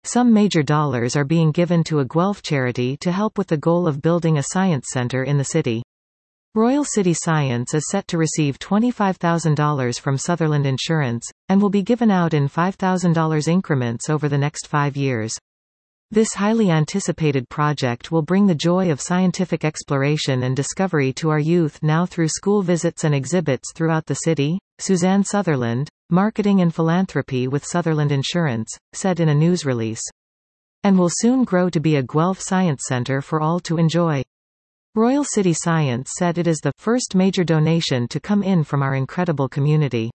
Some major dollars are being given to a Guelph charity to help with the goal of building a science center in the city. Royal City Science is set to receive $25,000 from Sutherland Insurance, and will be given out in $5,000 increments over the next 5 years. This highly anticipated project will bring the joy of scientific exploration and discovery to our youth now through school visits and exhibits throughout the city, Suzanne Sutherland, Marketing and Philanthropy with Sutherland Insurance, said in a news release. And will soon grow to be a Guelph Science Center for all to enjoy. Royal City Science said it is the first major donation to come in from our incredible community.